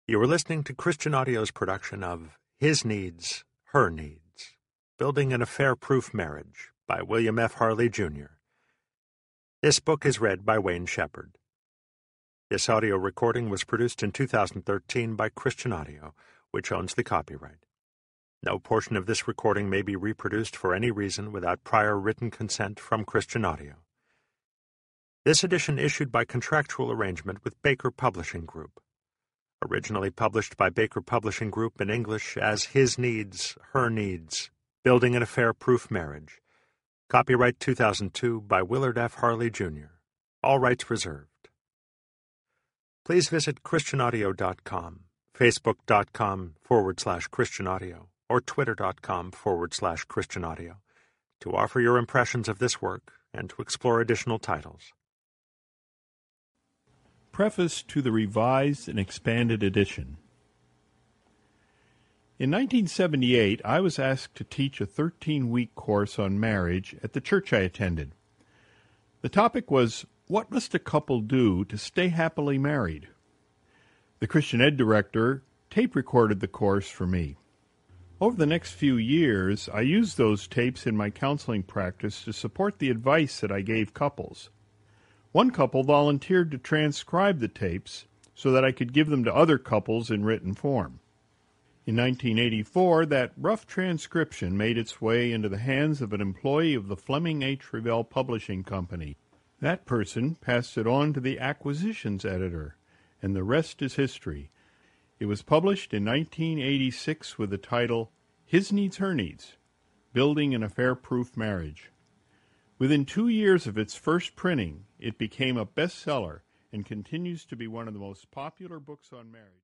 You are listening to Christian Audio's production of His Needs, Her Needs, Building an Affair-Proof Marriage by William F. Harley, Jr. This book is read by Wayne Shepherd. This audio recording was produced in 2013 by Christian Audio, which owns the copyright. No portion of this recording may be reproduced for any reason without prior written consent from Christian Audio. This edition issued by contractual arrangement with Baker Publishing Group. Originally published by Baker Publishing Group in English as His Needs, Her Needs, Building an Affair-Proof Marriage. Copyright 2002 by Willard F. Harley, Jr. All rights reserved. Please visit ChristianAudio.com, Facebook.com/ChristianAudio, or Twitter.com/ChristianAudio to offer your impressions of this work and to explore additional titles. Preface to the Revised and Expanded Edition. In 1978, I was asked to teach a 13-week course on marriage at the church I attended. The topic was, what must a couple do to stay happily married? The Christian Ed director tape-recorded the course for me. Over the next few years, I used those tapes in my counseling practice to support the advice that I gave couples. One couple volunteered to transcribe the tapes so that I could give them to other couples in written form. In 1984, that rough transcription made its way into the hands of an employee of the Fleming H. Revell Publishing Company. That person passed it on to the acquisitions editor, and the rest is history. It was published in 1986 with the title, His Needs, Her Needs, Building an Affair-Proof Marriage. Within 2 years of its first printing, it became a bestseller and continues to be one of the most popular books on marriage.